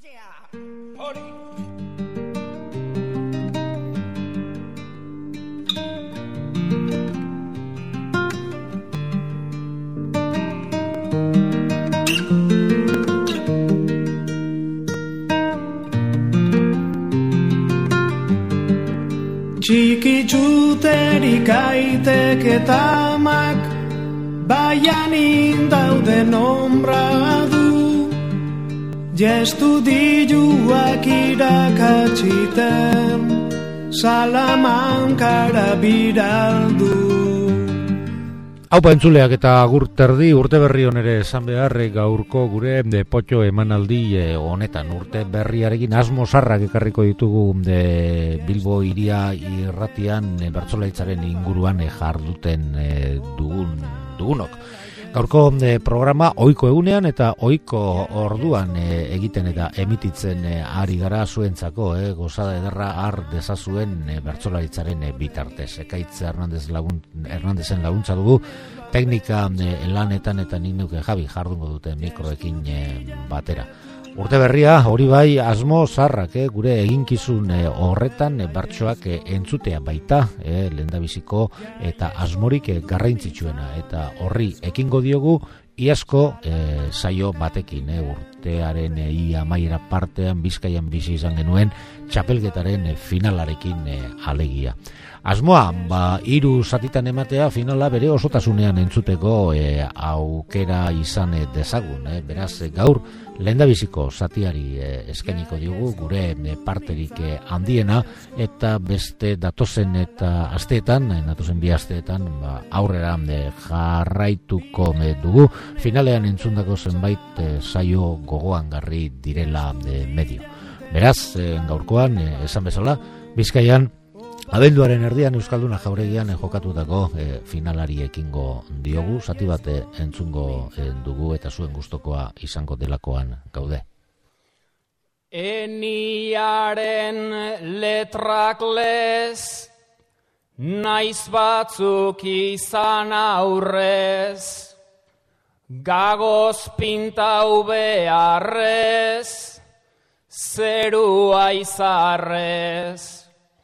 Hori! Txiki txuterik aitek eta amak, baianin dauden ombra du, jestudiluak irakatsiten, Salamankara biraldu. Haupa entzuleak eta agur terdi, urte berri honere esan beharre gaurko gure potxo emanaldi honetan. Urte berriarekin asmo zarrak ekarriko ditugu Bilbo hiria irratian bertsolaritzaren inguruan jarduten dugunok. Gaurko programa ohiko egunean eta ohiko orduan egiten eta emititzen ari gara zuentzako, gozada ederra har dezazuen bertsolaritzaren bitartez. Ekaitz Hernandezen laguntza dugu, teknika lanetan eta nik nuke Javi jardungo dute mikroekin batera. Urte berria, hori bai, asmo zarrak, gure eginkizun horretan bertsoak entzutea baita, lehendabiziko eta asmorik garrantzitsuena, eta horri ekingo diogu iazko saio batekin, urtearen ia amaiera partean Bizkaian bizi izan genuen txapelketaren finalarekin alegia. Asmoa, 3 zatitan ematea finala bere osotasunean entzuteko aukera izan dezagun, beraz gaur lehendabiziko zatiari eskainiko diogu gure parterik handiena, eta beste datozen eta asteetan, datozen 2 asteetan aurrera jarraituko dugu finalean entzundako zenbait saio gogoangarri direla medio. Beraz, gaurkoan esan bezala, Bizkaian abenduaren erdian Euskalduna Jauregian jokatutako finalari ekingo diogu, zati bat entzungo dugu eta zuen gustokoa izango delakoan gaude. Eniaren letrak lez, naiz batzuk izan aurrez, gagoz pintau beharrez, zerua izarrez.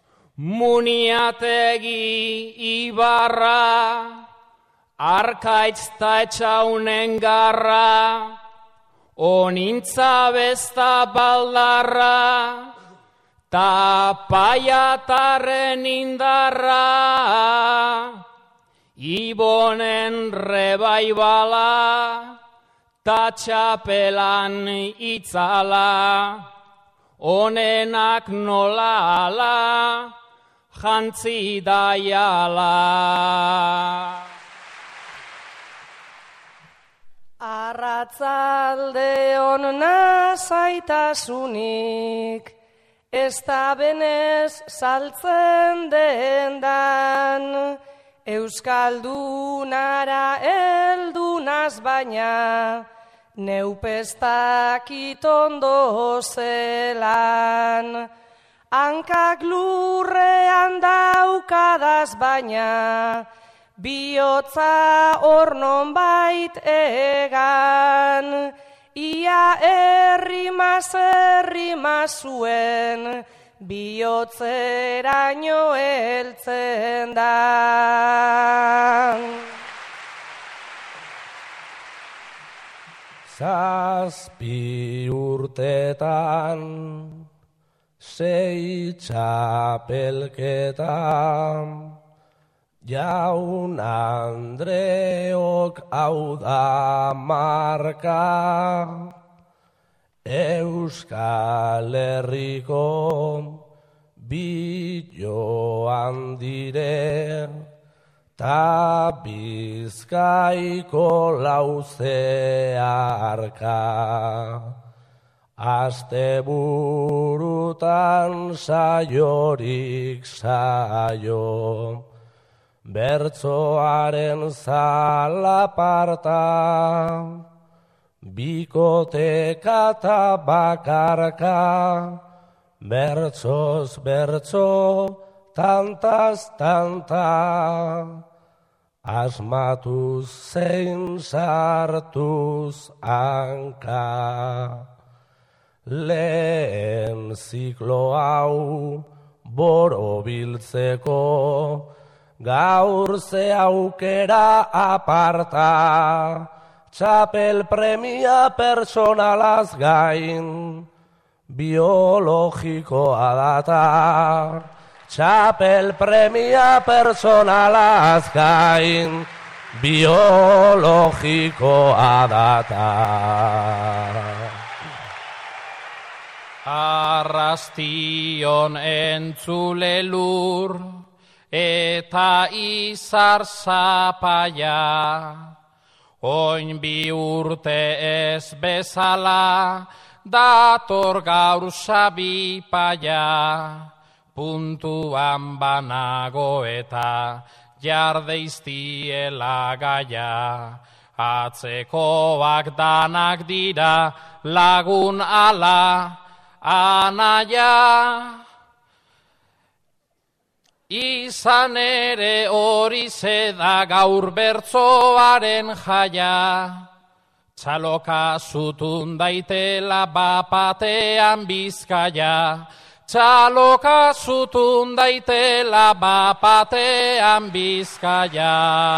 Muniategi ibarra, arkaitz ta etxaunen garra, onintza besta baldarra, ta paiatarren indarra, ibonen rebaibala, ta txapelan itzala, onenak nola ala, jantzi daiala. Arratzalde on nazaitasunik, ez da benez saltzen dendan, Euskaldunara eldunaz baina, neupestakit ondo zelan. Hankak lurrean daukadaz baina, bihotza hor nonbait egan, ia errima zuen, bihotzeraino heltzen da. Zazpi urtetan, 6 txapelketan, Jaun Andreok hau da marka, Euskal Herriko biloan dire, ta Bizkaiko lauzearka. Asteburutan saiorik saio, bertsoaren zalaparta, bikoteka ta bakarka, bertsoz bertso, tantaz tanta, asmatuz zein sartuz hanka. lehen ziklo hau borobiltzeko, gaur ze aukera aparta, txapel premia personalaz gain, biologikoa data. Txapel premia personalaz gain, biologikoa data. Arrastion entzule lur, eta izar zapaia, oin bi urte ez bezala, dator gaur sabipaia, puntuan banago eta jardeiztiela gaia, atzekoak danak dira lagun ala, anaia. Izan ere hori zeda gaur bertzoaren jaia, txaloka zutun daitela bapatean Bizkaia, txaloka zutun daitela bapatean Bizkaia.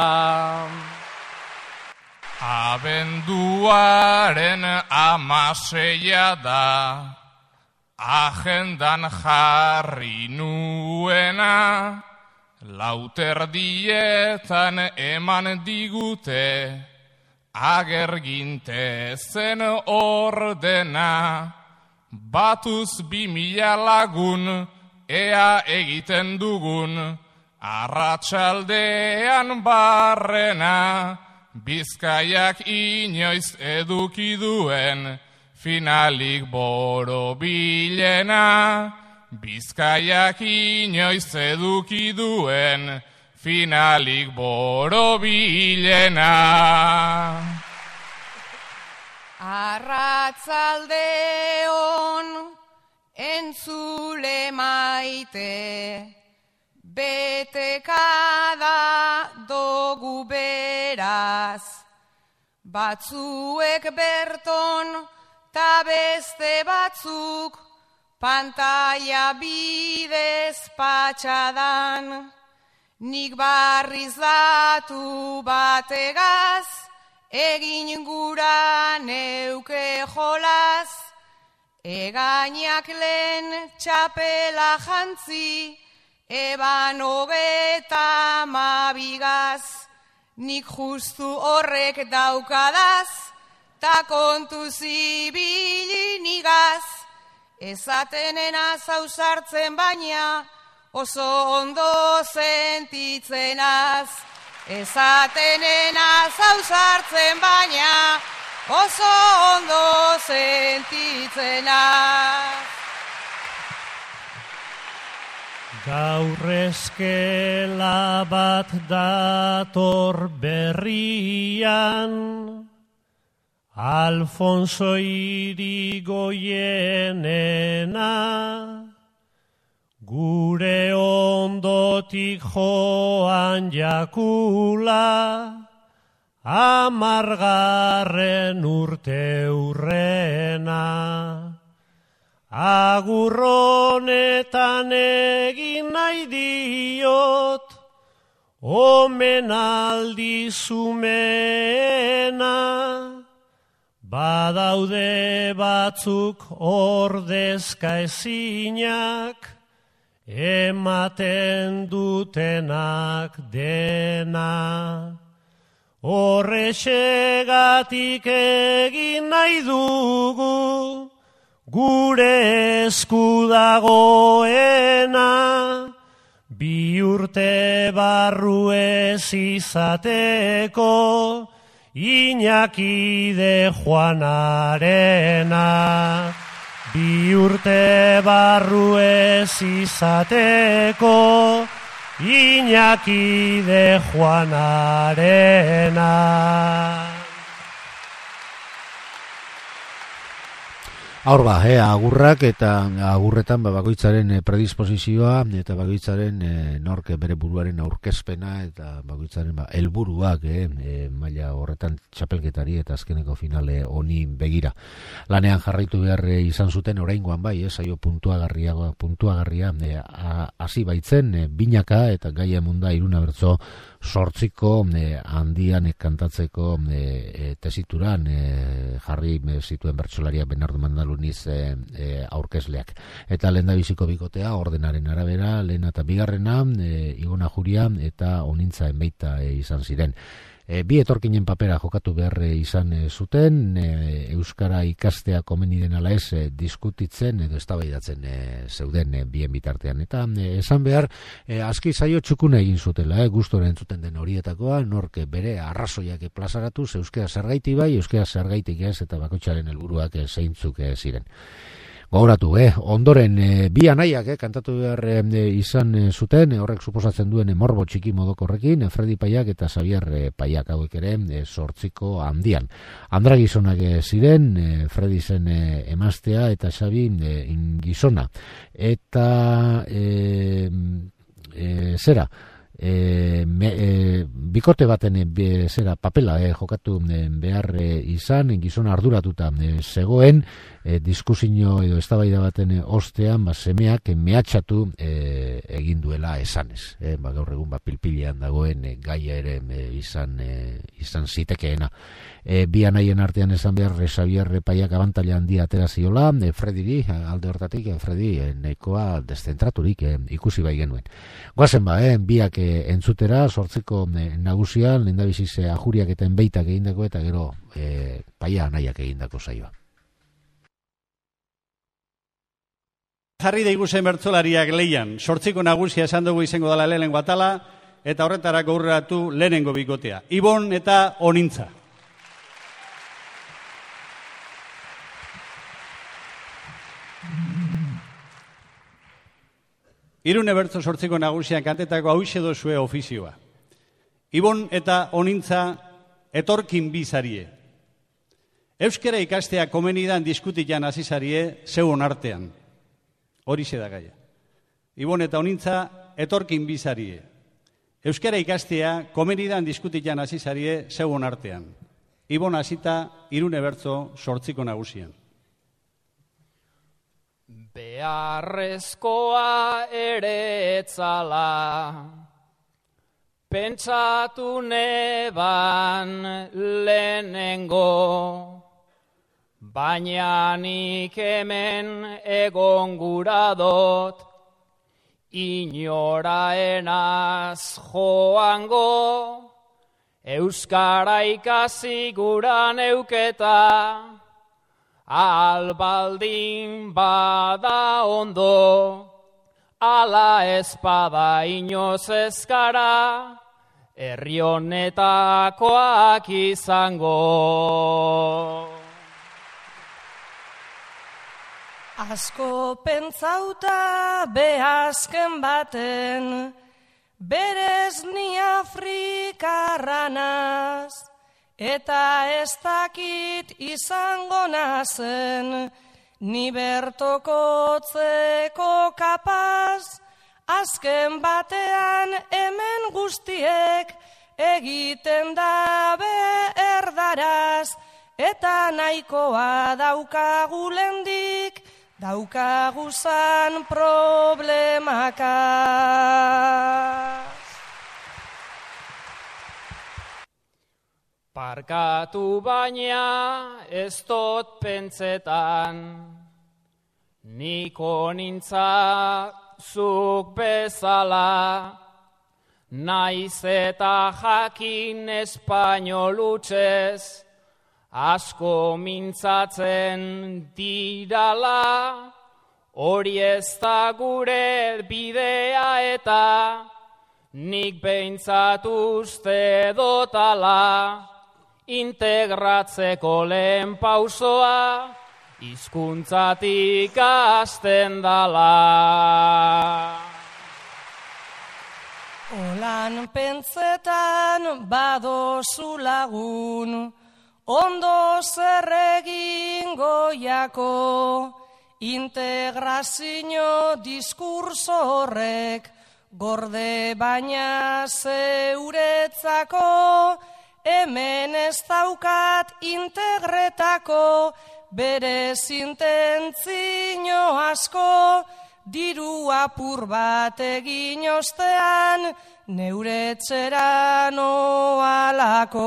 Abenduaren 16 da, agendan jarri nuena, lauterdietan eman digute, agerginte zen ordena, batuz 2000 lagun, ea egiten dugun, arratsaldean barrena, Bizkaiak inoiz eduki duen, finalik borobilena. Bizkaiak inoiz eduki duen, finalik borobilena. Arratsaldeon entzule maite, betekada dogu beraz, batzuek berton ta beste batzuk pantaila bidez patxadan, nik barriz datu bategaz, egin gura neuke jolaz, egainak lehen txapela jantzi, eban 32, nik justu horrek daukadaz, ta kontuz ibili nigaz, ezatenena zauzartzen baina, oso ondo sentitzenaz, ezatenena zauzartzen baina, oso ondo sentitzenaz. Gaur eskela bat dator berrian, Alfonso Irigoyenena, gure ondotik joan jakula, 10. urte urrena. Agurronetan egin nahi diot, omenaldi zumena, badaude batzuk ordezka ezinak, ematen dutenak dena. Horrexegatik egin nahi dugu, gure esku dagoena, 2 urte barru ez izateko, Iñaki de Juanarena. 2 urte barru ez izateko, Iñaki de Juanarena. Hor agurrak eta agurretan bakoitzaren predisposizioa eta bakoitzaren nork bere buruaren aurkezpena eta bakoitzaren helburuak maila horretan txapelketari eta azkeneko finale honi begira. Lanean jarraitu behar izan zuten oraingoan bai, saio puntuagarria hasi baitzen binaka eta gaia emunda Iruna Bertso 8 handian kantatzeko tesituran jarri zituen bertsolaria Bernardo Mandaluniz aurkezleak. Eta lehendabiziko bikotea ordenaren arabera, lehena eta bigarrena, Igona Juria eta Onintza Enbeita izan ziren. Bi etorkinen papera jokatu behar izan zuten, euskara ikastea komeni den ala ez diskutitzen edo eztabaidatzen zeuden bien bitartean. Eta esan behar, aski zaio txukuna egin zutela, gustora entzuten den horietakoa, nork bere arrazoiak plazaratu, euskara zergaiti bai, euskara zergaitik ez, eta bakoitzaren helburuak zeintzuk ziren. Gogoratu, ondoren bi anaiak kantatu behar izan zuten, horrek suposatzen duen morbo txiki modokorrekin, Fredi Paiak eta Xavier Paiak hauek ere 8 handian. Andra gizonak ziren, Fredi zen emaztea eta Xavi gizona. Eta zera, bikote baten papela jokatu behar izan, gizona arduratuta zegoen, diskusio edo eztabaida baten ostean semeak mehatxatu egin duela esanez. Gaur egun pilpilean dagoen gaia ere izan zitekeena. Bi anaien artean esan behar Xavier Paiak abantaila handia atera ziola, Frediri alde hortatik, Fredi nahikoa deszentraturik ikusi bai genuen. Goazen biak entzutera 8 nagusian, lehendabiziz Ajuriak eta Enbeitak egindako eta gero Paia anaiak egindako saioa. Jarri daiguzen bertsolariak leian, 8 nagusia esan dugu izango dela lehenengo atala, eta horretarako aurreratu lehenengo bikotea. Ibon eta Onintza. Irune Bertso 8 nagusian kantetako hauxe dozue ofizioa. Ibon eta Onintza etorkin bizarie. Euskara ikastea komenidan diskutitan azizarie zeuon artean. Horixe da gaia. Ibon eta Onintza etorkin bizarie. Euskara ikastea komenidan diskutitan azizarie zeuon artean. Ibon hasita Irune Bertso 8 nagusian. Beharrezkoa ere etzala, pentsatu neban lehenengo, baina nik hemen egon gura dot, inoraenaz joango, euskara ikasi gura neuketa, albaldin bada ondo, ala espada inoz ezkara, herri honetakoak izango. Asko pentsauta behazken baten, berez ni Afrikarranaz, eta ez dakit izango nazen, ni bertokotzeko kapaz, azken batean hemen guztiek egiten dabe erdaraz, eta nahikoa daukagu lendik, daukaguzan problemaka. Parkatu baina ez dot pentsetan, nik Onintza zuk bezala, naiz eta jakin espainol hutsez, asko mintzatzen dirala, hori ez da gure bidea eta nik behintzat uste dotala, integratzeko lehen pausoa, hizkuntzatik hasten dala. Olan pentsetan badozu lagun, ondo zer egingo jako, integrazio diskurso horrek, gorde baina zeuretzako, hemen ez daukat integretako, bere intentzio asko, diru apur bat egin ostean, neure etxera noalako.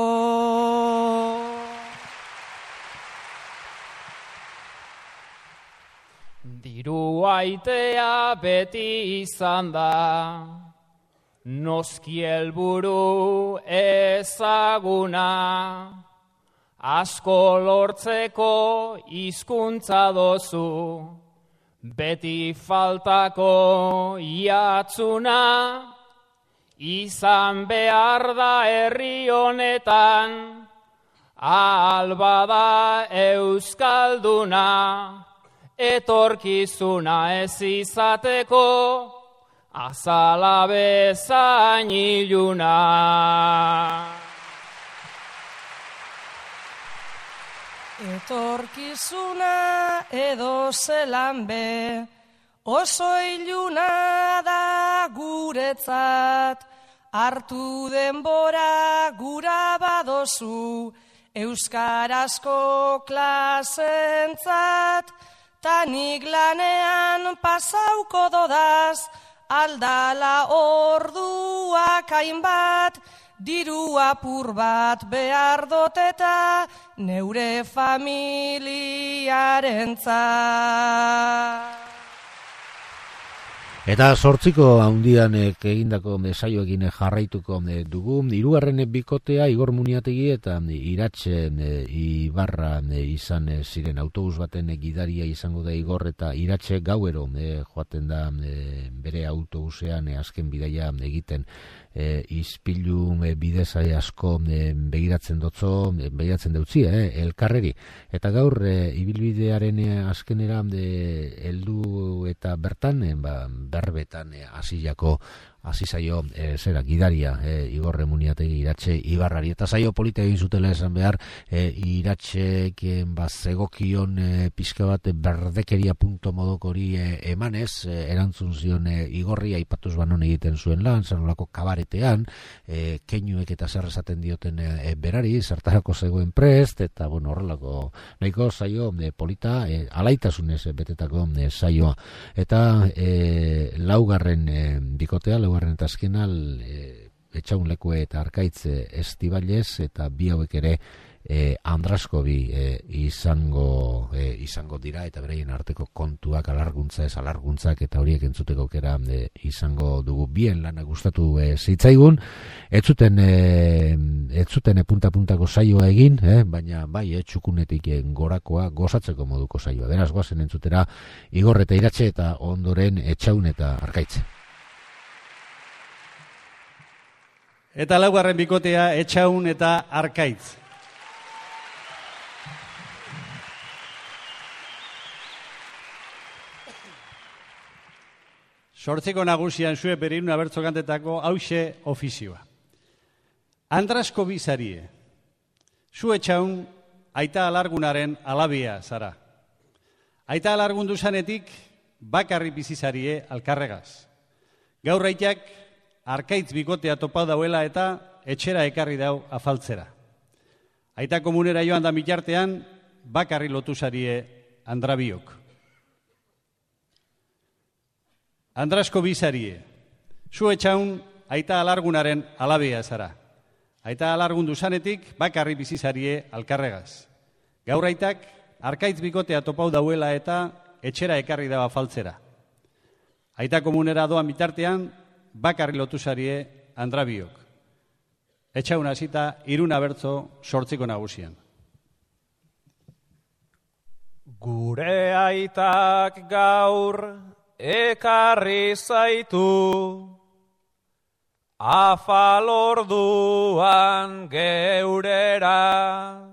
Diru aitea beti izan da, noski helburu ezaguna, asko lortzeko hizkuntza dozu, beti faltako iatzuna, izan behar da herri honetan, albada euskalduna, etorkizuna ez izateko, azala bezain iluna. Etorkizuna edo zelan be, oso iluna da guretzat, hartu denbora gura badozu, euskarazko klasentzat, tanik lanean pasauko dodaz, aldala orduak hainbat, diru apur bat behar doteta, neure familiarentzat. Eta 8ko haundianek egindako saioekin jarraituko dugu. 3. bikotea Igor Muniategi eta Iratxe Ibarra izan ziren. Autobus baten gidaria izango da Igor, eta Iratxe gauero joaten da bere autobusean azken bidaia egiten. Izpilu bidez asko begiratzen deutzi elkarreri. Eta gaur ibilbidearen azkenera heldu eta bertan berbetan hasi zaio zera gidaria Igor Muniategi Iratxe Ibarrari, eta zaio polita egin zutela esan behar, Iratxek zegokion pixka bat berdekeria punto modokori emanez, erantzun zion Igorri aipatuz banon egiten zuen lan, zanolako kabaretean, keinuek eta zer esaten dioten berari, zertarako zegoen prest, eta horrelako nahiko zaio polita, alaitasunez betetako zaioa. Eta laugarren bikotea, laugarren eta azkenal, Etxaunlekue eta Arkaitz Estibalez, eta bi hauek ere Andraskobi izango dira, eta beraien arteko kontuak, alarguntza ez alarguntzak, eta horiek entzuteko aukera izango dugu. Bien lana gustatu zitzaigun, ez zuten punta-puntako saioa egin, baina bai txukunetik gorakoa gozatzeko moduko saioa. Beraz, goazen entzutera Igor eta Iratxe, eta ondoren Etxaun eta Arkaitz. Eta laugarren bikotea Etxaun eta Arkaitz. Sortzeko nagusian zue berirun abertzo kantetako hause ofizioa. Andrasko bizarie, zu Etxaun aita alargunaren alabia zara. Aita alargundu zanetik bakarri bizizarie alkarregaz. Gaur aitak Arkaitz bikotea topau dauela eta etxera ekarri dau afaltzera. Aita komunera joan da mitartean bakarri lotu zarie Andrabiok. Andrasko bizarie, zu Etxaun aita alargunaren alabea zara. Aita alargundu zanetik bakarri bizizarie alkarregaz. Gaur aitak Arkaitz bikotea topau dauela eta etxera ekarri dau afaltzera. Aita komunera doan bitartean bakarri lotu zarie Andrabiok. Etxaun hasita 3 abertzo 8ko nagusian. Gure aitak gaur ekarri zaitu, afalorduan geurera,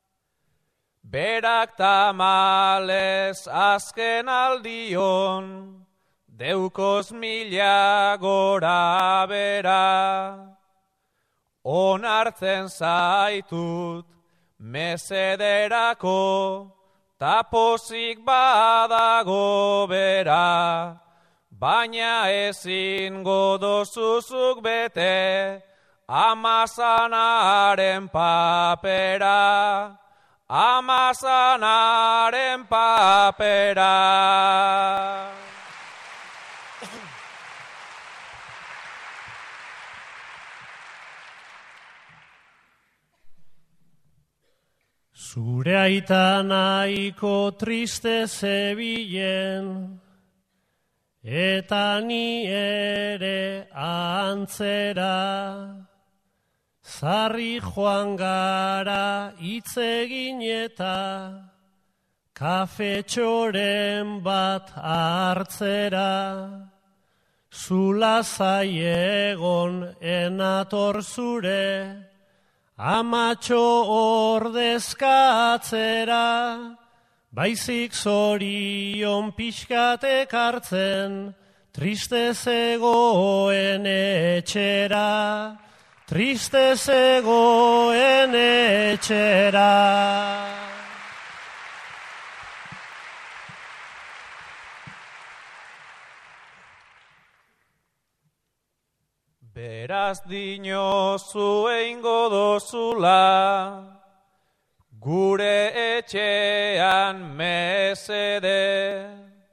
berak tamalez azken aldion, deukoz 1000 gora bera, onartzen zaitut mesederako, tapozik badago bera, baina ezin godozuzuk bete, amazanaren papera, amazanaren papera. Zure aita nahiko triste zebilen, eta ni ere antzera, zarri joan gara itzegin eta kafetxoren bat hartzera, zula zaiegon enator zure, amatxo ordezkatzera, baizik zorion pixkatek hartzen, triste zegoen etxera, triste zegoen etxera. Beraz dinozu eingo dozula, gure etxean mesede,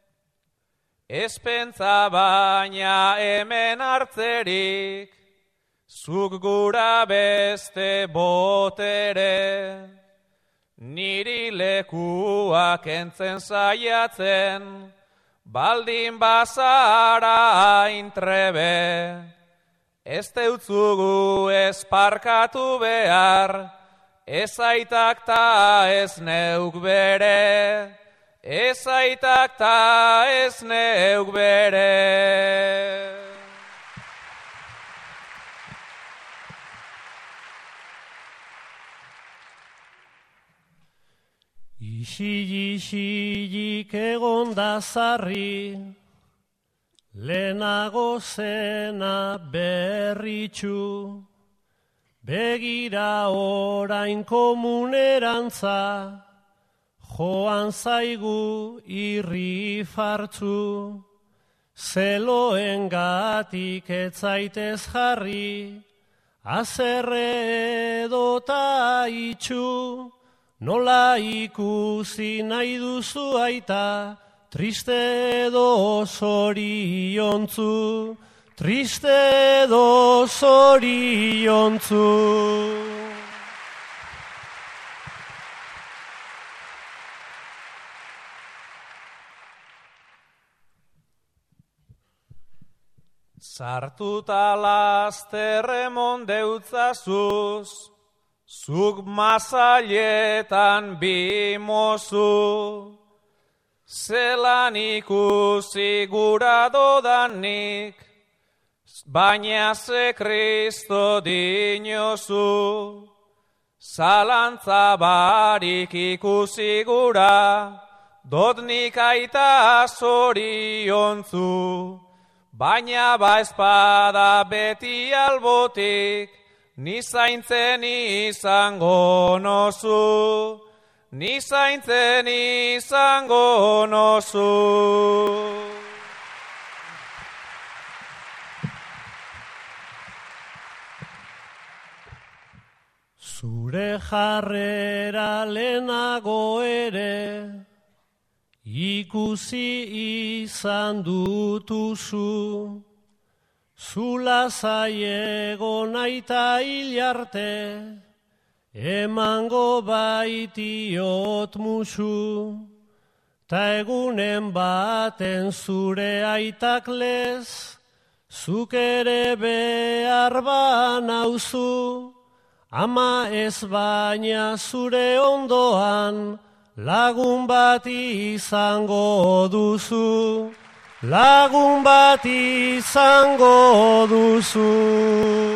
ezpentza baina hemen hartzerik, zuk gura beste botere, niri lekuak entzen saiatzen, baldin bazara aintrebe, ez deutzugu ez parkatu behar, ez aitak ta ez neuk bere, ez aitak ta ez neuk bere. Isilik egon da zarri, lehenago zena berritxu, begira orain komunerantza, joan zaigu irri fartzu, zeloen gatik etzaitez jarri, azerre edota itxu, nola ikusi nahi duzu aita, triste edo zoriontzu, triste edo zoriontzu. Sartuta lasterremon deutzazuz, zuk mazailetan bimozu, zelan ikusi gura dodanik, baina ze Kristo dinozu, zalantza barik ikusi gura, dodnik aita zoriontzu, baina ba espada beti albotik, ni zaintzen izango nozu, ni zaintzen izango nozu. Zure jarrera lehenago ere, ikusi izan dutuzu, zula zaiego naita hilarte, emango baitiot musu, ta egunen baten zure aitak lez, zuk ere behar banauzu, ama ez baina zure ondoan, lagun bat izango duzu, lagun bat izango duzu.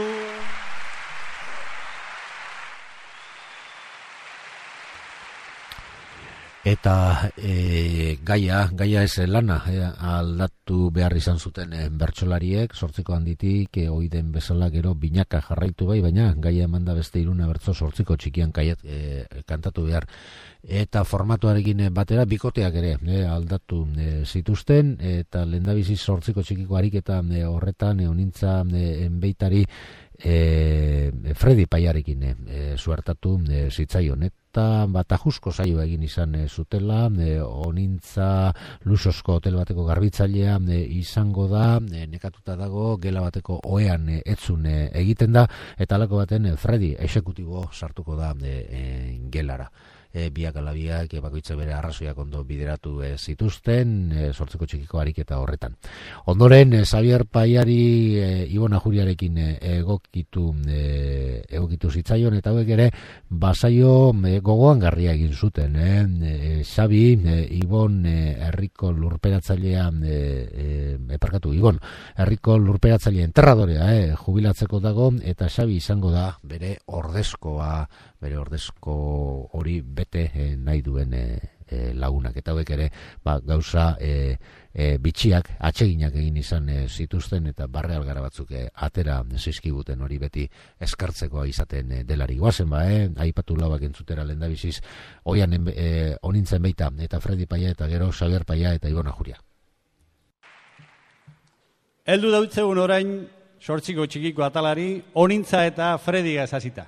Eta gaia ez lana aldatu behar izan zuten bertsolariek, 8ko handitik ohi den bezala gero binaka jarraitu bai, baina gaia emanda beste 3 bertso 8ko txikian kantatu behar. Eta formatuarekin batera bikoteak ere aldatu zituzten, eta lehendabizi 8ko txikiko ariketa horretan onintza enbeitari Fredi Paiarekin suertatu zitzaion, eta batajusko saio egin izan zutela, onintza lusosko hotel bateko garbitzailea izango da, nekatuta dago gela bateko ohean etzun egiten da, eta halako baten Fredi exekutibo sartuko da gelara. Biak ala biak bakoitza bere arrazoiak ondo bideratu zituzten 8ko txikiko ariketa horretan. Ondoren Xavier Paiari Ibon Ajuriarekin egokitu zitzaion, eta hauek ere basaio gogoan garria egin zuten. Xabi Ibon herriko lurperatzailea Ibon herriko lurperatzaile enterradorea jubilatzeko dago, eta Xabi izango da bere ordezko hori bete nahi duen lagunak, eta hauek ere gauza bitxiak, atseginak egin izan zituzten, eta barre algara batzuk atera zizkibuten hori beti eskartzekoa izaten delari. Guazen aipatu lauak entzutera lehendabiziz oian onintzen beita, eta Fredi Paia, eta gero Xavier Paia eta Ibon Ajuria. Heldu dautzegun orain 8ko txikiko atalari onintza eta Fredi gazazita.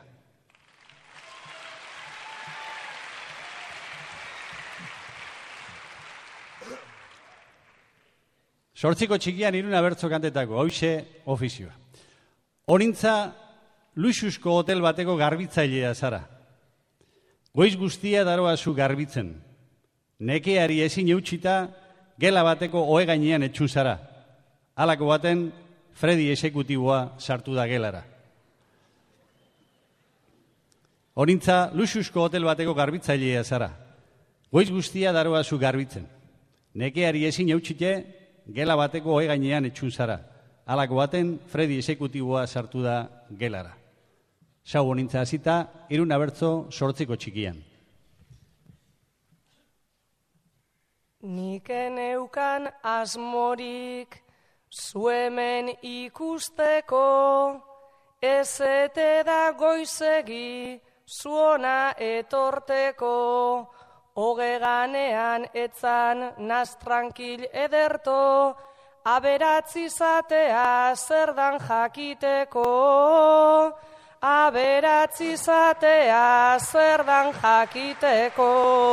8ko txikian 3 bertso kantetako, hauxe ofizioa. Onintza luxusko hotel bateko garbitzailea zara. Goiz guztia daroazu garbitzen. Nekeari ezin eutxita gela bateko ohe gainean etxun zara. Halako baten Fredi exekutiboa sartu da gelara. Onintza luxusko hotel bateko garbitzailea zara. Goiz guztia daroazu garbitzen. Nekeari ezin eutxite gela bateko ohe gainean etxun zara. Halako baten Fredi exekutiboa sartu da gelara. Sau onintza hasita 3 bertso 8ko txikian. Nik eneukan asmorik zu hemen ikusteko, ezete da goizegi zuona etorteko, hoge ganean etzan naz tranquil ederto, aberatzi zatea zer dan jakiteko, aberatzi zatea zer dan jakiteko.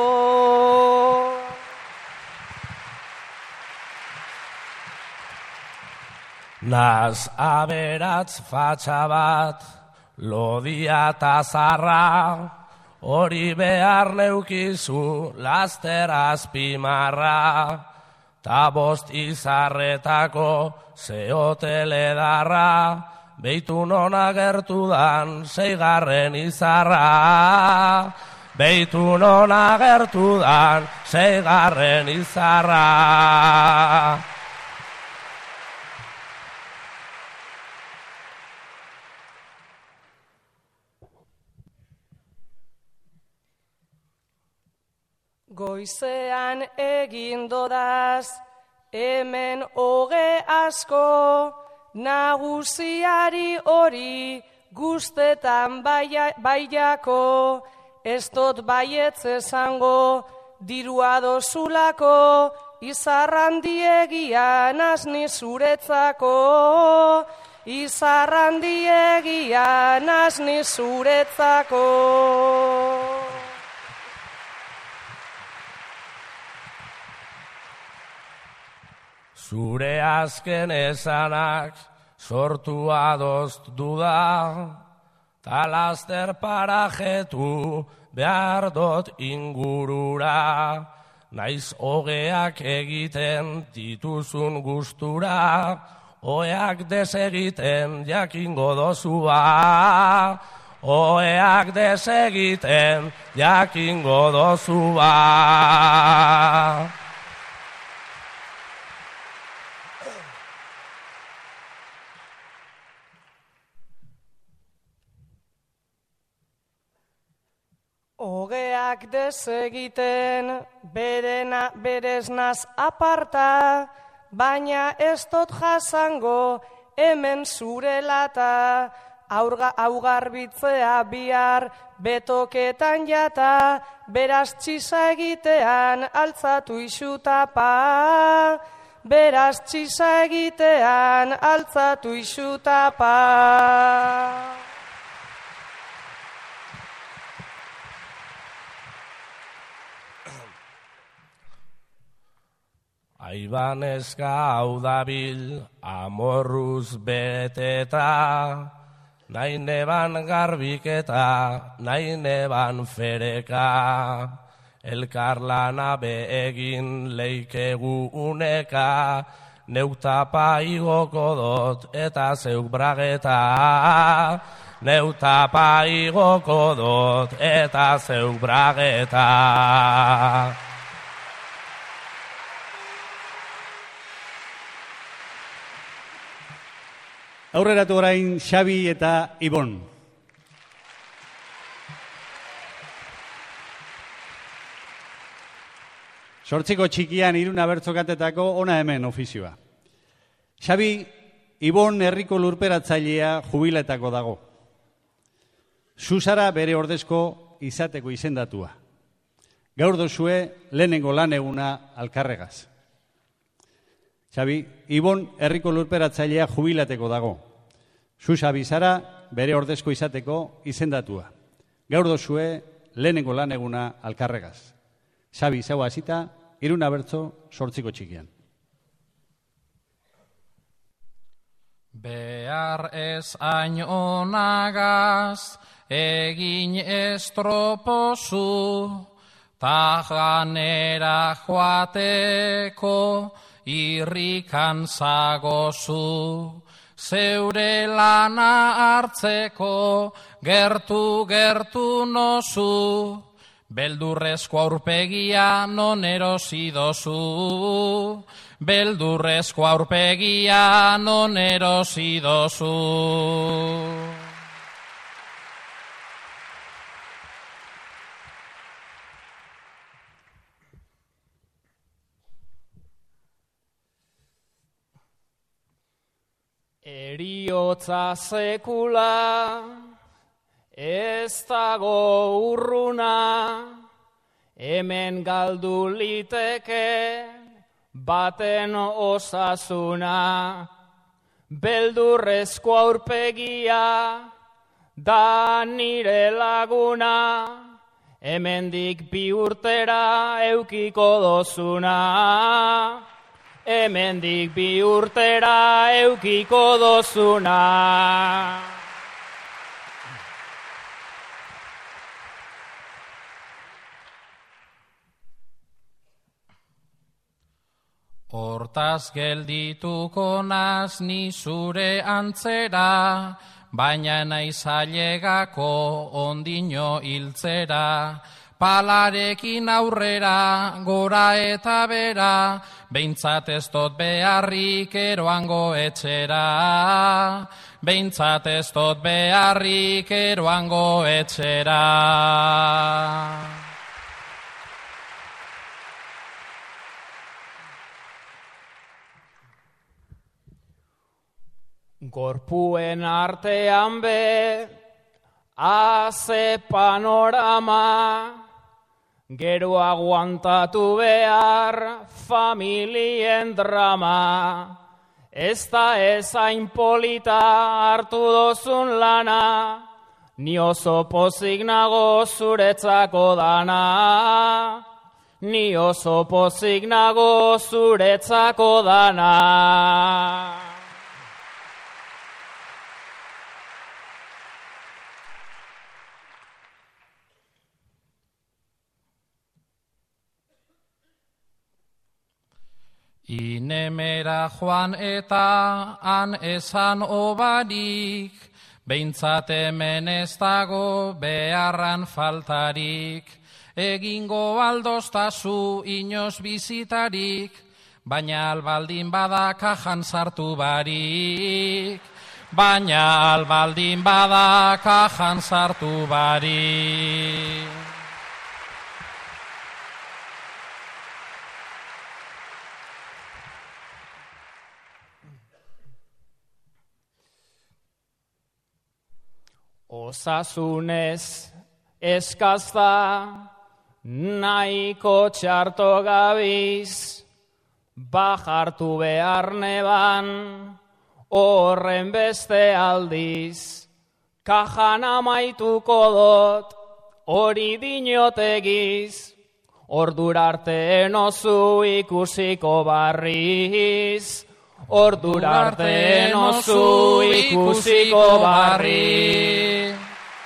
Naz aberatz fatxa bat, lodia eta zarra, hori behar neukizu laster azpimarra, ta 5 izarretako ze hotele darra, beitu non agertu dan 6. izarra, beitu non agertu dan 6. izarra. Goizean egin dodaz, hemen hoge asko, nagusiari hori guztetan baiako, ez dot baietz esango, dirua dozulako, izarrandiegian azni zuretzako, izarrandiegian azni zuretzako. Zure azken esanak sortu adost duda, talaster parajetu behar dot ingurura, naiz hogeak egiten dituzun gustura, oeak desegiten jakingo dozua, oeak desegiten jakingo dozua. Hogeak berak desegiten, bereznaz aparta, baina ez dut jasango hemen zure lata, augarbitzea bihar betoketan jata, beraz txisa egitean altzatu isutapa, beraz txisa egitean altzatu isutapa. Aibaneska hau dabil, amorruz beteta, nahi neban garbiketa, nahi neban fereka, elkarlana begin leikegu uneka, neutapa igoko dot eta zeuk brageta, neutapa igoko dot eta zeuk brageta. Aurreratu orain Xabi eta Ibon. Sortziko txikian iruna bertzokatetako ona hemen ofizioa. Xabi, Ibon herriko lurperatzailea jubiletako dago. Zuzara bere ordezko izateko izendatua. Gaur dozue lehenengo lan eguna alkarregaz. Xabi, Ibon herriko lurperatzailea jubilateko dago. Zuza bizara bere ordezko izateko izendatua. Gaur dozue lehenengo lan eguna alkarregaz. Xabi, zau hasita, iruna bertzo sortziko txikian. Behar ez hain onagaz, egin estropozu, tajanera joateko, irrikan zagozu, zeure lana hartzeko, gertu nozu, beldurrezko aurpegia non erosi dozu, beldurrezko aurpegia non erosi dozu. Eriotza sekula, ez dago urruna, hemen galdu liteke baten osasuna. Beldurrezko aurpegia da nire laguna, hemendik 2 urtera eukiko dozuna. Hemendik 2 urtera eukiko dozuna. Hortaz geldituko naz ni zure antzera, baina naiz ailegako ondino hiltzera. Palarekin aurrera, gora eta bera, behintzat ez dut beharrik eroango etxera. Behintzat ez dut beharrik eroango etxera. Gorpuen artean be, haze panorama, gero aguantatu behar familien drama. Ez da ezain polita hartu dozun lana, ni oso pozik nago zuretzako dana. Ni oso pozik nago zuretzako dana. Inemera joan eta han esan obarik, behintzat hemen ez dago beharran faltarik. Egingo aldoztazu inoz bizitarik, baina albaldin bada kajan sartu barik. Baina albaldin bada kajan sartu barik. Osasunez eskazta, nahiko txarto gabiz, bajartu behar neban, horren beste aldiz. Kajan amaituko dot, hori dinotegiz, ordurarte nozu ikusiko barriz. Ordurarte nozu ikusiko barriz.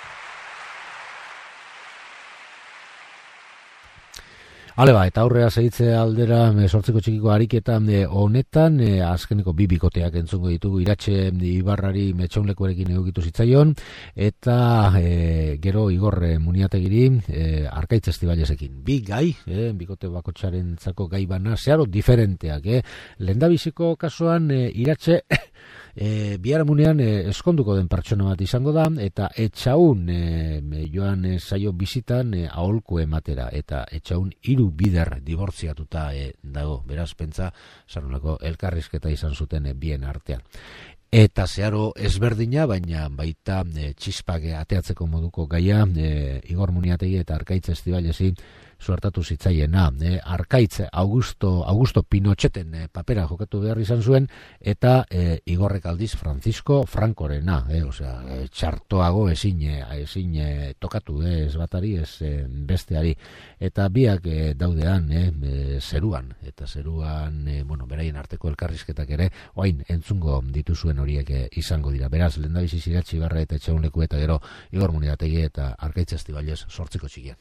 Hale ba, eta aurrea segitze aldera sortziko txikiko ariketan honetan, azkeneko bi bikoteak entzungo ditugu. Iratxe Ibarrari Metxaunlekuarekin egokitu zitzaion, eta gero Igor Muniategiri Arkaitz Estibailesekin. Bi gai, bikote bakotxaren zako gai bana, zeharo diferenteak. Lehendabiziko kasuan Iratxe biharamunean eskonduko den pertsona bat izango da, eta Etxaun joan zaio bizitan aholku ematera, eta Etxaun 3 bider dibortziatuta dago, beraz pentsa sarunako elkarrizketa izan zuten bien artean. Eta zeharo ezberdina, baina baita txispak ateatzeko moduko gaia, Igor Muniategi eta Arkaitz Estibailesi suertatu zitzaiena. Arkaitz Augusto Pinocheten papera jokatu behar izan zuen, eta Igorrek aldiz Francisco Francorena, txartoago ezin tokatu, ez batari, ez besteari. Eta biak daudean zeruan, eta zeruan beraien arteko elkarrizketak ere oain entzungo dituzuen horiek izango dira. Beraz, lehendabizi Iratxe Ibarra eta Etxaunleku, eta gero Igor Muniategi eta Arkaitz Estibailes sortziko txikian.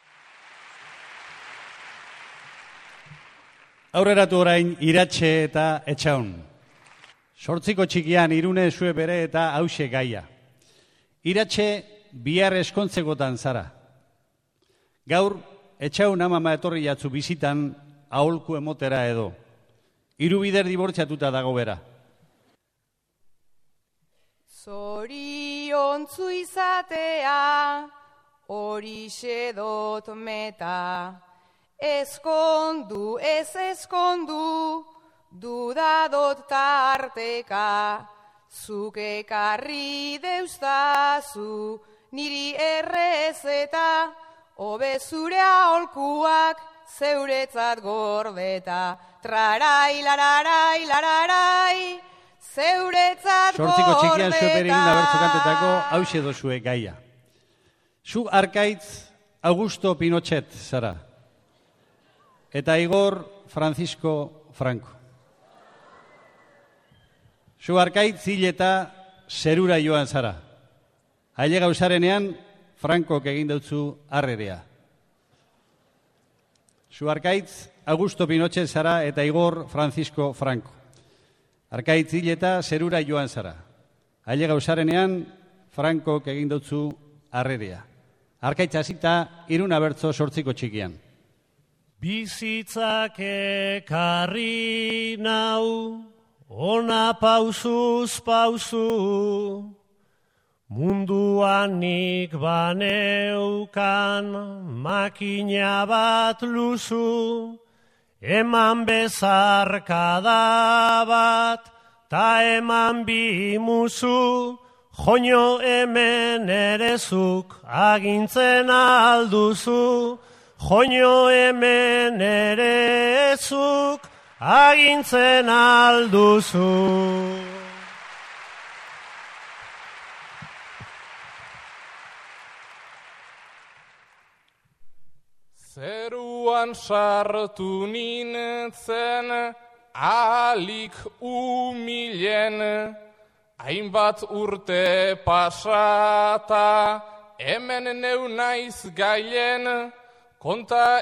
Aurreratu orain Iratxe eta Etxaun. Sortziko txikian Irune zue bere eta hause gaia. Iratxe bihar eskontzekotan zara. Gaur Etxaun amama etorri jatzu bizitan aholku emotera edo. 3 bider dibortziatuta dago bera. Zoriontzu izatea, horixe dot meta. Eskondu, ez eskondu, dudadot tarteka, zuk ekarri deustazu, niri errezeta, hobe zure aholkuak zeuretzat gordeta, trarai, lararai, lararai, zeuretzat gordeta. Sortziko txikian zueperi nabertzo kantetako hause dozue gaia. Zu Arkaitz Augusto Pinochet zara. Eta Igor Francisco Franco. Zu Arkaitz hileta zerura joan zara. Haile gauzarenean Frankok egin dautzu harrerea. Zu Arkaitz Augusto Pinochet zara eta Igor Francisco Franco. Arkaitz hileta zerura joan zara. Haile gauzarenean Frankok egin dautzu harrerea. Arkaitz hasita 3 abertzo sortziko txikian. Bizitzak ekarri nau, ona pausuz pauzu, munduan nik baneukan makina bat luzu, eman bezarkada bat, ta eman bi musu, joño hemen erezuk agintzen alduzu, joño hemen erezuk agintzen alduzu. Zeruan sartu nintzen, alik umilen, hainbat urte pasata, hemen neu naiz gailen, konta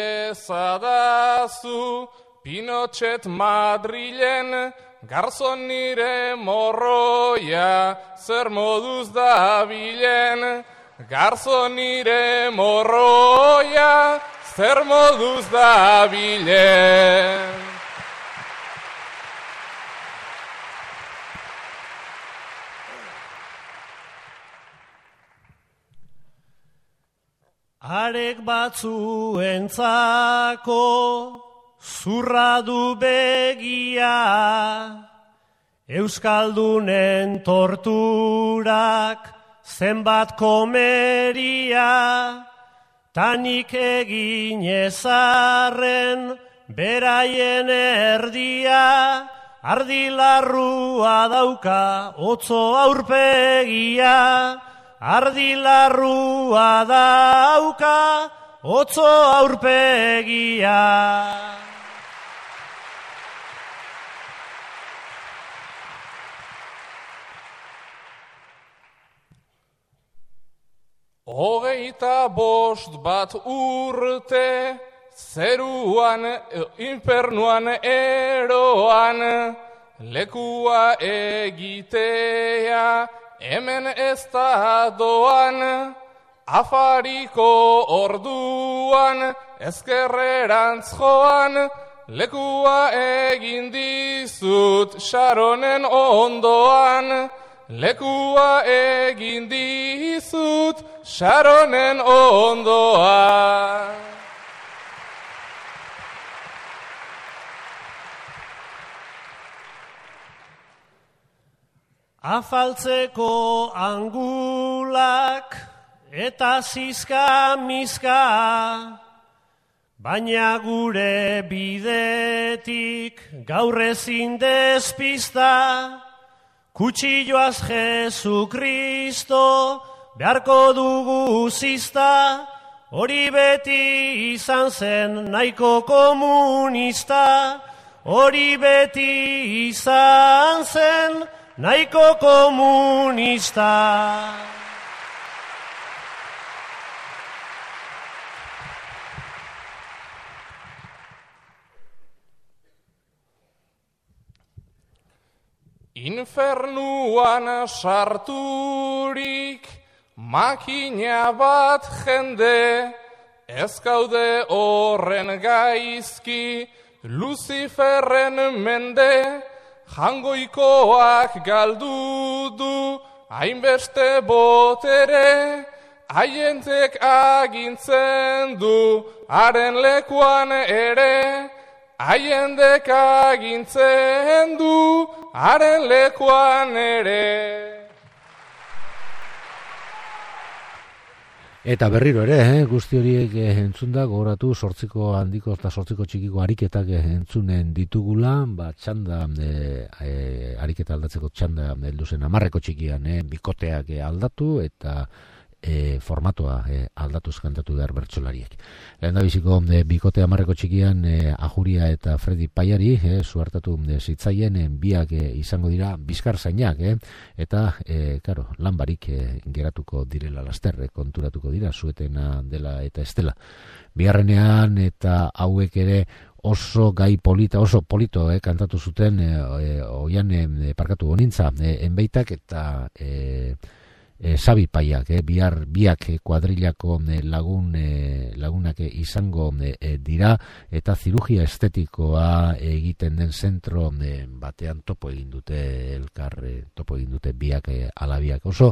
iezadazu, Pinochet Madrilen, garzon nire morroia, zer moduz dabilen. Garzon nire morroia, zer moduz dabilen. Arek batzuentzako zurra du begia, euskaldunen torturak zenbat komeria, tanik egin ezarren beraien erdia, ardilarrua dauka otzo aurpegia, ardilarrua dauka otzo aurpegia. Hogeita bost bat urte, zeruan, infernuan eroan, lekua egitea, hemen ez da doan, afariko orduan, ezkerrerantz joan, lekua egin dizut Sharonen ondoan, lekua egin dizut Sharonen ondoan. Afaltzeko angulak eta zizka-mizka, baina gure bidetik gaur ezin despista, kutsilloaz Jesukristo beharko dugu zizta, hori beti izan zen nahiko komunista, hori beti izan zen nahiko komunista. Infernuan sarturik makina bat jende, ez gaude horren gaizki Luziferren mende, jangoikoak galdu du hainbeste botere, haientek agintzen du haren lekuan ere, haientek agintzen du haren lekuan ere. Eta berriro ere, guzti horiek entzunda, gogoratu sortziko handiko eta sortziko txikiko ariketak entzunen ditugula, txanda, ariketa aldatzeko txanda heldu zen 10 txikian, bikoteak aldatu eta formatoa aldatuz kantatu behar bertsolariek. Lehendabiziko bikote 10 txikian Ajuria eta Fredi Paiari suertatu zitzaien, biak izango dira bizkarzainak, eta lan barik geratuko direla laster, konturatuko dira Suetena dela eta Estela. Bigarrenean eta hauek ere oso gai polita, oso polito kantatu zuten oian parkatu honintza enbeitak eta Sabi Paiak, biak kuadrilako lagunak izango dira, eta zirugia estetikoa egiten den zentro batean topo egin dute biak alabiak. Oso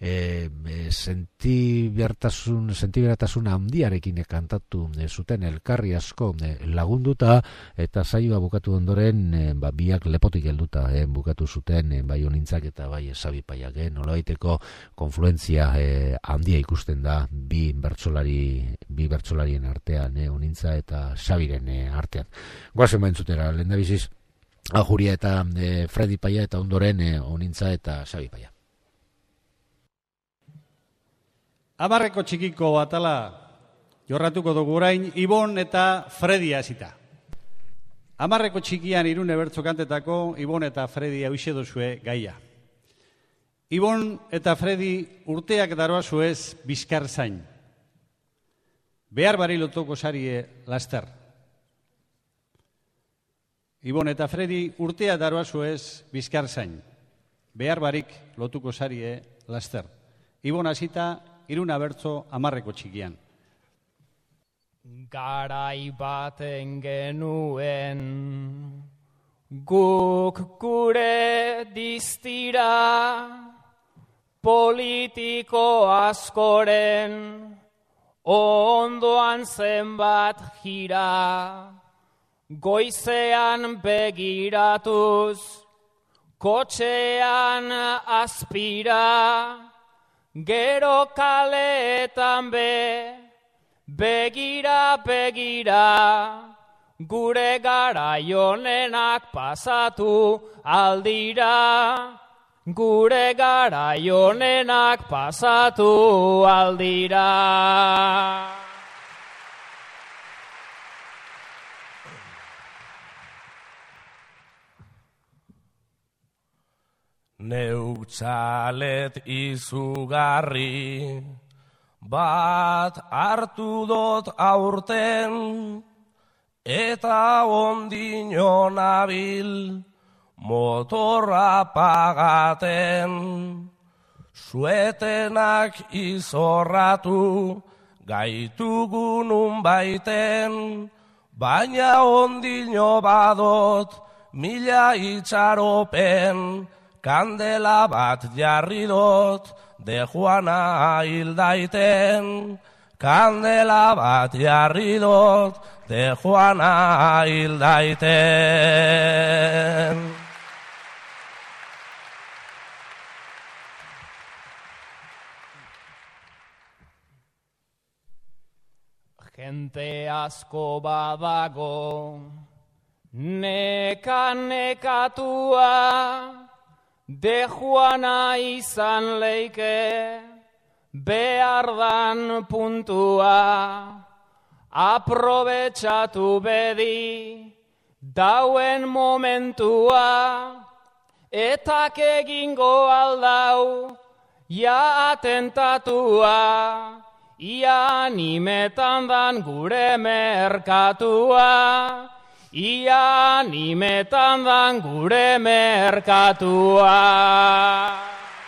sentiberatasun handiarekin kantatu zuten elkarri asko lagunduta, eta saioa bukatu ondoren biak lepotik helduta bukatu zuten bai honintzak eta bai Sabi Paiak, nolabaiteko konfluentzia handia ikusten da bi bertsolarien artean, honintza eta Sabiren artean. Goazen entzutera, lehendabiziz Ajuria eta Fredi Paia eta ondoren honintza eta Sabi Paia. 10 txikiko atala jorratuko dugu orain Ibon eta Fredi hasita. 10 txikian Irune bertso kantetako Ibon eta Fredi hauxe duzue gaia. Ibon eta Fredi urteak daroazuez bizkarzain. Behar bari lotuko sarie laster. Ibon eta Fredi urteak daroazuez bizkarzain. Behar barik lotuko sarie laster. Ibon hasita Iruna bertso 10 txikian. Garai baten genuen guk gure diztira, politiko askoren ondoan zenbat jira, goizean begiratuz, kotxean aspira, gero kaleetan begira, gure garaionenak pasatu aldira, gure garaionenak pasatu aldira. Neuk txalet izugarri bat hartu dut aurten, eta ondino nabil motorra pagaten. Suetenak izorratu gaitugunun baiten, baina ondino badot mila itxaropen, kandela bat jarri dut, de Juana hildaiten. Kandela bat jarri dut, de Juana hildaiten. Jente asko badago, nekatua, de Juana izan leike, behar dan puntua, aprobetxatu bedi, dauen momentua, etak egingo aldau, ja atentatua, ia animetan dan gure merkatua, ia animetan dan gure merkatua.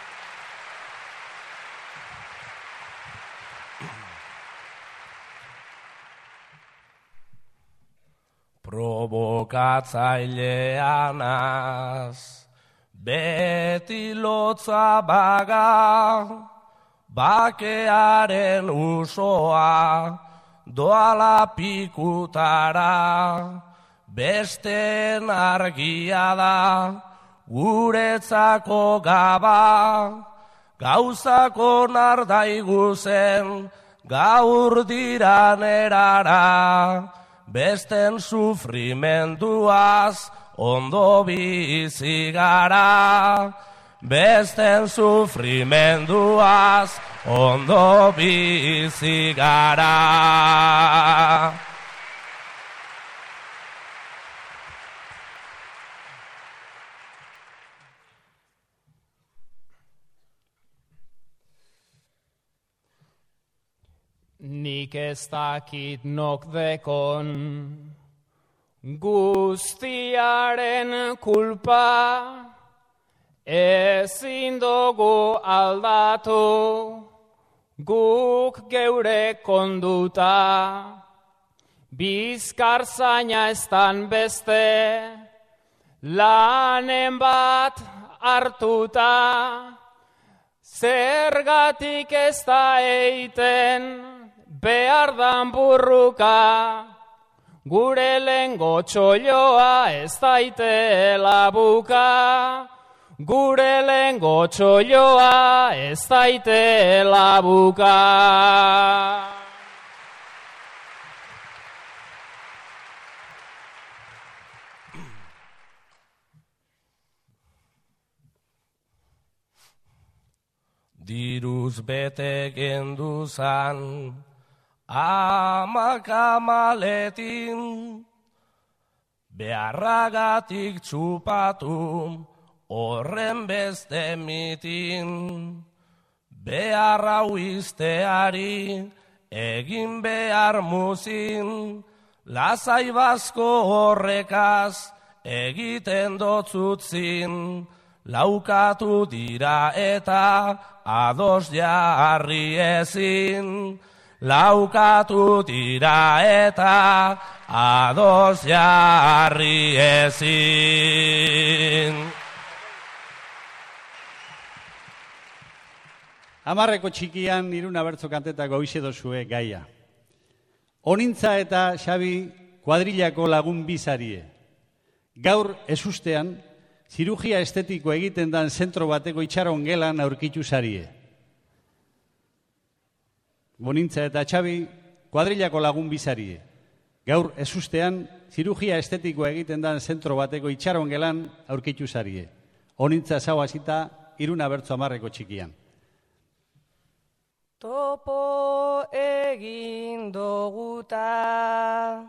Probokatzaileanaz, beti lotza baga, bakearen usoa, doala pikutara, besten argia da, guretzako gaba, gauzako nardaiguzen, gaur diran erara, besten sufrimenduaz, ondo bizi gara, besten sufrimenduaz, ondo bizi gara. Nik ez dakit nok dekon, guztiaren kulpa, ezin dugu aldatu, guk geure konduta, bizkar zaina eztan beste, lanen bat hartuta, zergatik ez da eiten, behar dan burruka, gure lengo txolloa ez daitela buka, gure lengo txolloa ez daitela buka. Diruz bete genduzan, amak amaletin, beharragatik txupatu, horren beste mitin. Behar hau izteari, egin behar muzin, lasai bazko horrekaz, egiten dotzutzin, laukatu dira eta ados jarri ezin. Laukatu dira eta ados jarri ezin. Hamarreko txikian Iruna bertzo kantetako hoize dozue gaia. Onintza eta Xabi kuadrillako lagun bizarie. Gaur ezustean, zirugia estetiko egiten dan zentro bateko itxaron gelan aurkitu zarie. Bonintza eta Txabi, kuadrilako lagun bizarie. Gaur ezustean, zirugia estetikoa egiten dan zentro bateko itxaron gelan aurkitu zarie. Onintza zau hasita, Iruna Bertzo Amarreko txikian. Topo egin doguta,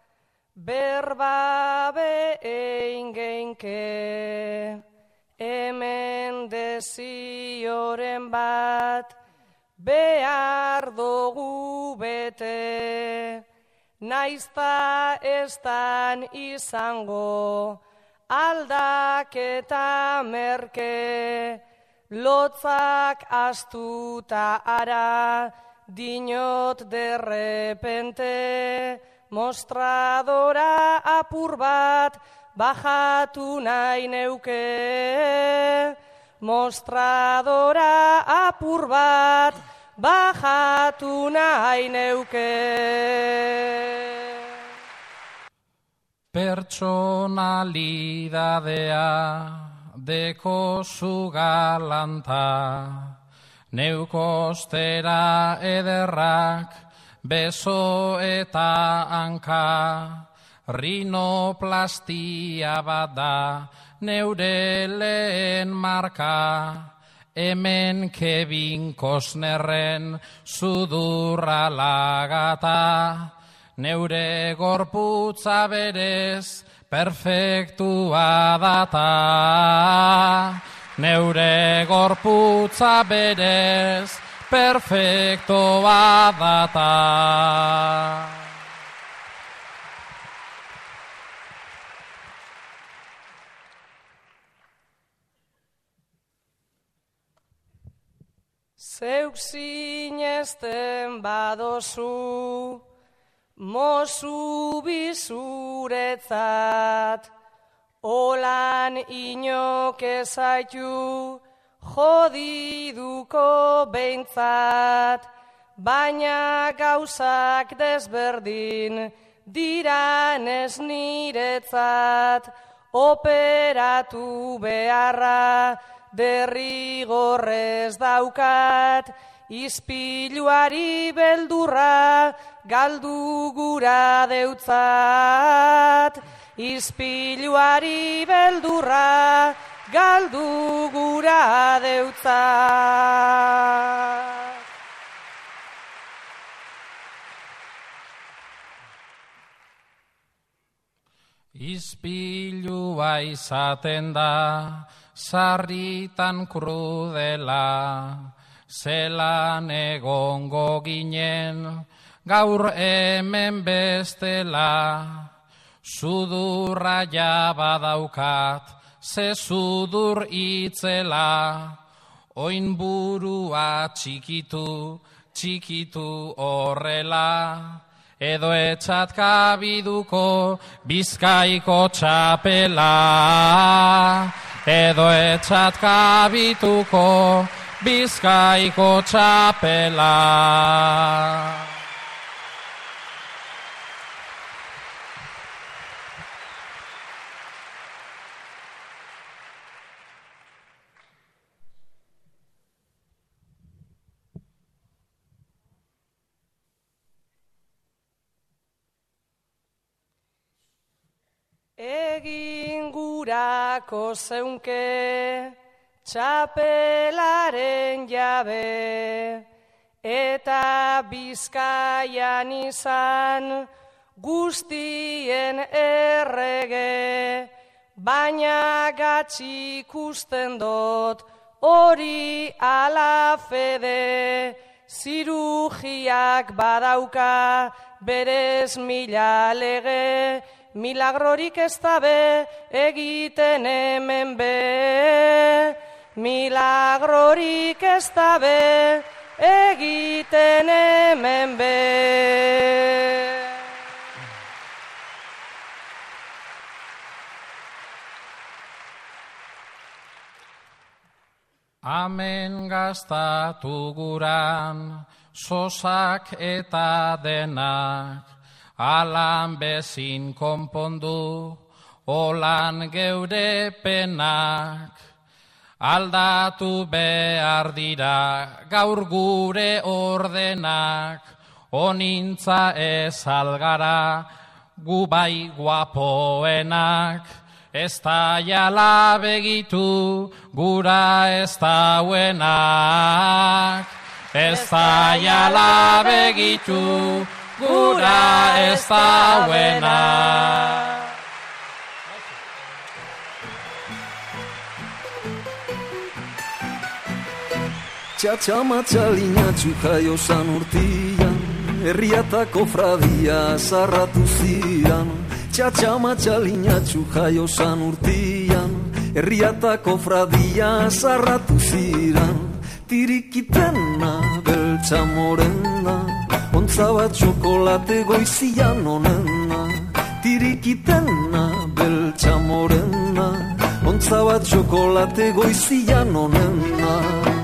berbabe egin geinke, hemen dezioren bat, behar dugu bete, naizta estan izango, aldaketa merke, lotzak astuta ara, dinot derrepente, mostradora apur bat, bajatu nahi neuke. Mostradora apur bat, bajatu nahi neuke. Pertsonalidadea dekozu galanta, neukostera ederrak, beso eta hanka, rinoplastia bat da, neure lehen marka, hemen Kevin Costnerren sudurra lagata, neure gorputza berez perfektua data. Neure gorputza berez perfektua data. Zeuk sinesten badozu, mozu bizuretzat, olan inok ezaitu jodiduko behintzat, baina gauzak desberdin diranez niretzat, operatu beharra derrigorrez daukat, izpiluari beldurra galdu gura deutzat. Izpiluari beldurra galdu gura deutzat. Izpilua izaten da, sarritan krudela, zelan egongo ginen, gaur hemen bestela, sudurra jabadaukat, ze sudur itzela, oin burua txikitu, txikitu horrela, edo etxat kabiduko Bizkaiko txapela. Edo etxat kabituko Bizkaiko txapela. Egin gurako zeunke txapelaren jabe, eta Bizkaian izan guztien errege, baina gatsi ikusten dut hori ala fede, zirugiak badauka berez mila lege, milagrorik ez dabe egiten hemen be. Milagrorik ez dabe egiten hemen be. Amen gaztatu guran, sosak eta denak, alan bezin konpondu, olan geure penak. Aldatu behar dira gaur gure ordenak, onintza ez algara gu bai guapoenak. Ez da jala begitu gura ez dauenak. Ez da jala begitu gura ez dauenak. Txatxamatxalinatxu jaio san urtian, herriatako fradia zarratu ziran. Txatxamatxalinatxu jaio san urtian, herriatako fradia zarratu ziran. Tirikitena, beltza morena, ontza bat txokolate goizian onena. Tirikitena, beltza morena, ontza bat txokolate goizian onena.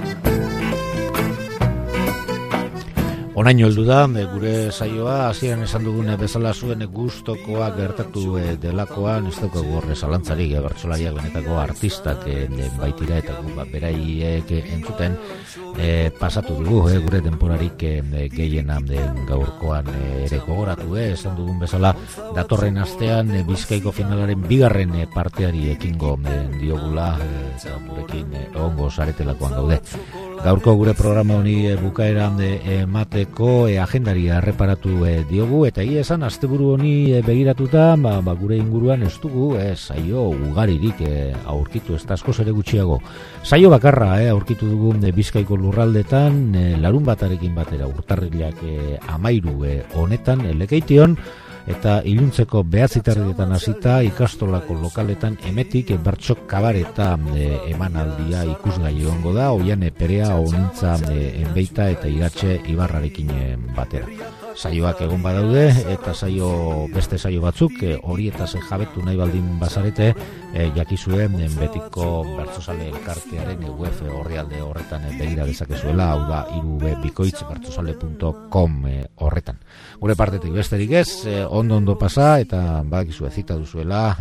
Onaino heldu da, gure saioa, hasieran esan dugun bezala zuen gustokoa gertatu delakoan, ez daukagu horre zalantzarik, bertsolariak benetako artistak baitira eta beraiek entzuten pasatu dugu, gure denporarik gehiena gaurkoan ere gogoratu, esan dugun bezala, datorren astean Bizkaiko finalaren bigarren parteari ekingo diogula, eta gurekin egongo zaretelakoan gaude. Gaurko gure programa honi bukaera emateko agendaria erreparatu diogu, eta esan asteburu honi begiratuta gure inguruan ez dugu saio ugaririk aurkitu, ez da askoz ere gutxiago. Saio bakarra aurkitu dugu Bizkaiko lurraldetan, larunbatarekin batera urtarrilak 13 honetan Lekeition, eta iluntzeko 9:30 hasita ikastolako lokaletan emetik bertso kabareta emanaldia ikusgai egongo da, Oiane Perea, Onintza Enbeita eta Iratxe Ibarrarekin batera. Saioak egon badaude eta beste saio batzuk horietaz jabetu nahi baldin bazarete, jakizuen betiko bertsozale elkartearen web orrialde horretan begira dezakezuela, hau da irubebikoitz.bertsozale.com horretan. Gure partetik besterik ez, ondo pasa eta badakizue zita duzuela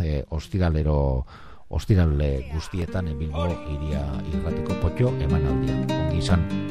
ostirale guztietan Bilbo Hiria Irratiko Potxo emanaldia. Ongi izan.